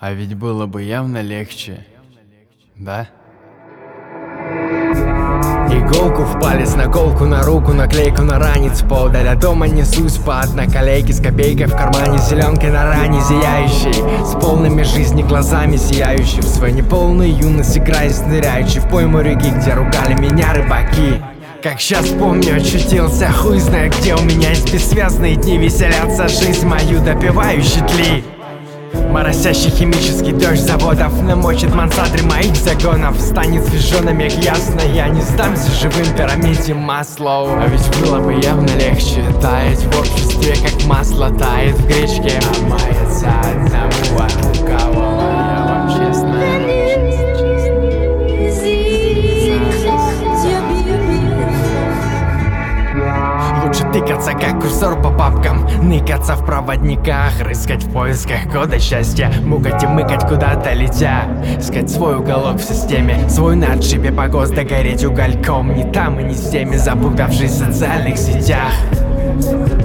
А ведь было бы явно легче, да? Иголку в палец, наколку на руку, наклейку на ранец. Поудаль от дома несусь по одноколейке с копейкой в кармане, зеленкой на ране зияющей, с полными жизни глазами сияющей, в свою неполную юность играясь ныряющий в пойму реки, где ругали меня рыбаки. Как сейчас помню, очутился, хуй знает где. У меня есть бессвязные дни, веселятся жизнь мою допивающий тли. Моросящий химический дождь заводов намочит мансарды моих загонов. Станет свежо на миг ясно, я не сдамся живым пирамиде Маслоу. А ведь было бы явно легче таять в обществе, как масло тает в гречке. А маяться одному, а у кого я вам честно. Лучше тыкаться, как курсор по папкам, ныкаться в проводниках, рыскать в поисках кода счастья, мукать и мыкать куда-то летя, искать свой уголок в системе, свой на отшибе погост, догореть угольком. Не там и не с теми, запутавшись в социальных сетях.